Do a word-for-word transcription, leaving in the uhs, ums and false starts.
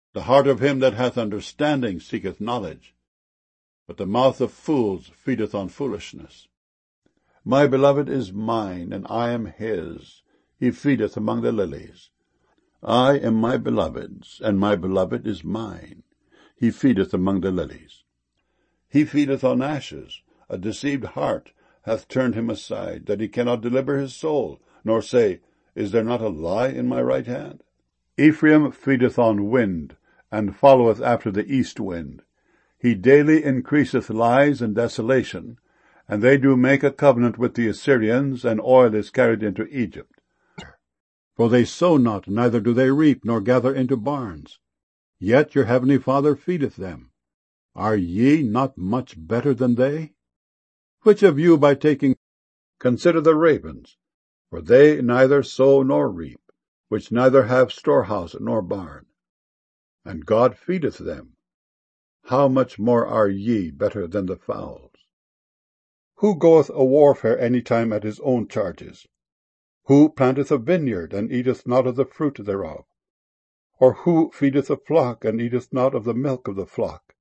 The heart of him that hath understanding seeketh knowledge, but the mouth of fools feedeth on foolishness. My beloved is mine, and I am his. He feedeth among the lilies. I am my beloved's, and my beloved is mine. He feedeth among the lilies. He feedeth on ashes. A deceived heart hath turned him aside, that he cannot deliver his soul, nor say, Is there not a lie in my right hand? Ephraim feedeth on wind, and followeth after the east wind. He daily increaseth lies and desolation, and they do make a covenant with the Assyrians, and oil is carried into Egypt. For they sow not, neither do they reap, nor gather into barns. Yet your heavenly Father feedeth them. Are ye not much better than they? Which of you by taking consider the ravens, for they neither sow nor reap, which neither have storehouse nor barn, and God feedeth them. How much more are ye better than the fowls? Who goeth a warfare any time at his own charges? Who planteth a vineyard, and eateth not of the fruit thereof? Or who feedeth a flock, and eateth not of the milk of the flock?